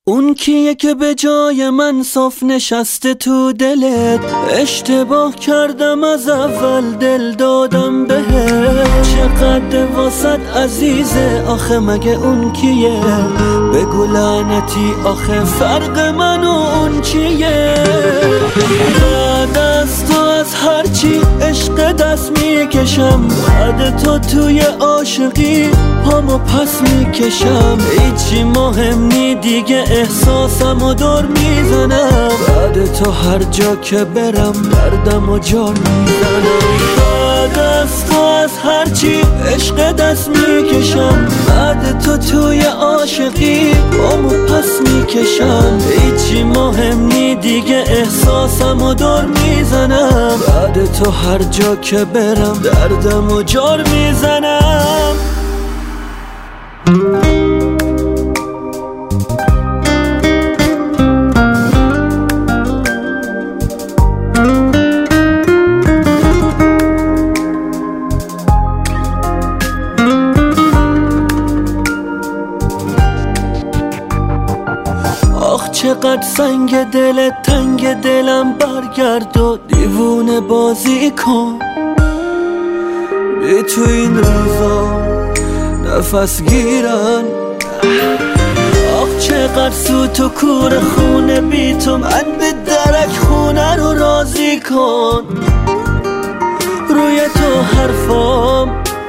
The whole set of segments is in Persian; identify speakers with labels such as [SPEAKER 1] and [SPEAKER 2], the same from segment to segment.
[SPEAKER 1] اون کیه که به جای من صاف نشسته تو دلت؟ اشتباه کردم از اول دل دادم بهت. چقدر واسط عزیزه آخه مگه اون کیه؟ بگو لعنتی آخه فرق من و اون چیه؟ بعد از تو از هرچی عشق دست میکشم، بعد تو توی عاشقی پامو پس میکشم. هیچی مهم نی دیگه احساسم و دور میزنم، بعد تو هر جا که برم دردم و جار میزنم. بعد از تو از هرچی عشق دست میکشم، بعد تو توی عاشقی پامو پس میکشم. هیچی مهم نی دیگه احساسم و دور میزنم، بعد تو هر جا که برم دردم و جار میزنم. آخ چقدر سنگ دلت تنگ دلم، برگرد و دیوونه بازی کن. بی تو این روزا نفس گیرن. آخ چقدر سوت و کور خونه بی تو، من به درک خونه رو راضی کن. روی تو حرفام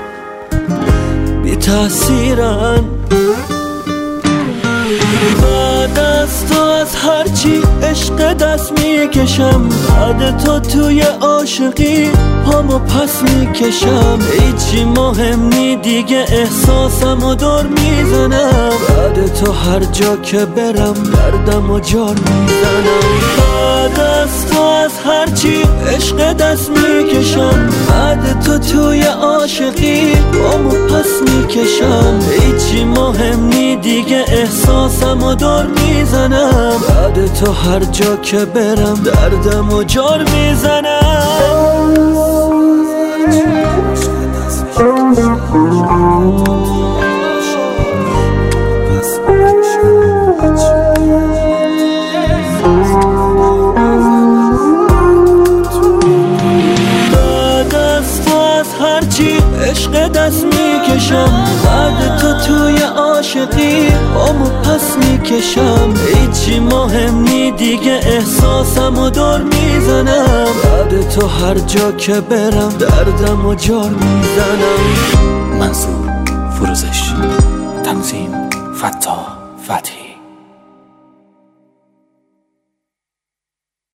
[SPEAKER 1] بی تأثیرن. بعد از تو از هرچی عشق دست میکشم، بعد تو توی عاشقی پامو پس میکشم. هیچی مهم نی دیگه احساسم و دور میزنم، بعد تو هر جا که برم دردم و جار میزنم. بعد از تو از هرچی عشق دست میکشم، بعد تو توی عاشقی پامو پس میکشم. هیچی مهم نی دیگه احساسم و دور میزنم، بعد تو هر جا که برم دردم و جار میزنم. بعد از تو از هرچی عشق دست میکشم، بعد تو توی عاشقی پامو پس میکشم. هیچی مهم نی دیگه احساسم و دور میزنم، بعد تو هر جا که برم دردم و جار میزنم.
[SPEAKER 2] منصور فروزش، تنظیم فتاح فتحی.